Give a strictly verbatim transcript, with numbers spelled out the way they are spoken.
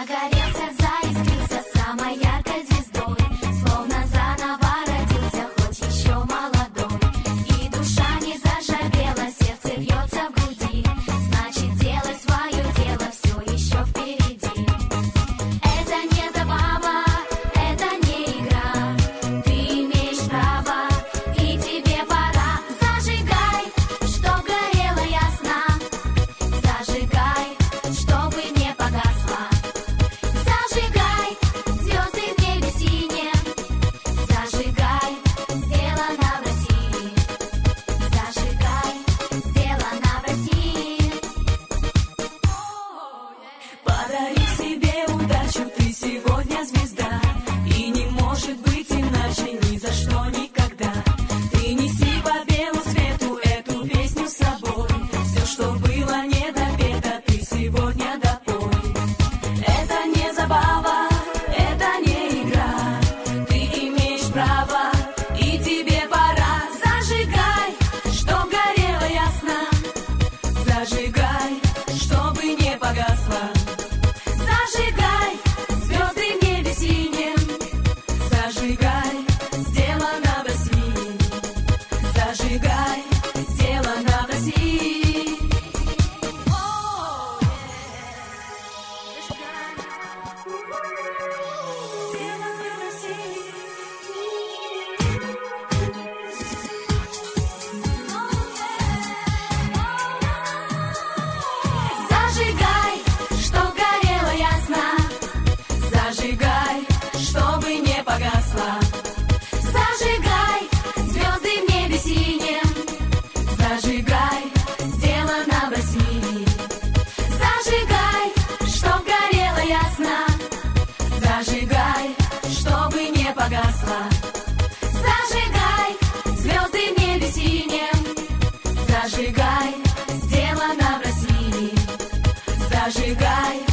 Загорелся, заискрился самой яркой звездой, словно заново родился, хоть еще молодой. И душа не зажавела, сердце бьется в груди, значит, делай свое дело, все еще впереди. Это не забава, это не игра, ты имеешь право, и тебе пора. Зажигай, чтоб горело ясно, зажигай, чтобы не погасло. Зажигай, звезды в небе синем, зажигай, сделано в России. Зажигай, сделано в России. Подари себе удачу, ты сегодня звезда, и не может быть иначе ни за что никогда. Ты неси по белу свету эту песню с собой, все, что было не допето, ты сегодня допой. Это не забава, это не игра, ты имеешь право, и тебе пора. Зажигай, чтоб горело ясно, зажигай, чтобы не погасло. Зажигай, звезды в небе синем, зажигай, сделано в России. Зажигай, сделано в России. Сделано в России. Зажигай, чтоб горело ясно, Зажигай, чтобы не погасло. зажигай, звезды в небе синем, Зажигай, сделано в России. зажигай, чтоб горело ясно, Зажигай, чтобы не погасло. зажигай, звезды в небе синем, Зажигай, сделано в России. Зажигай,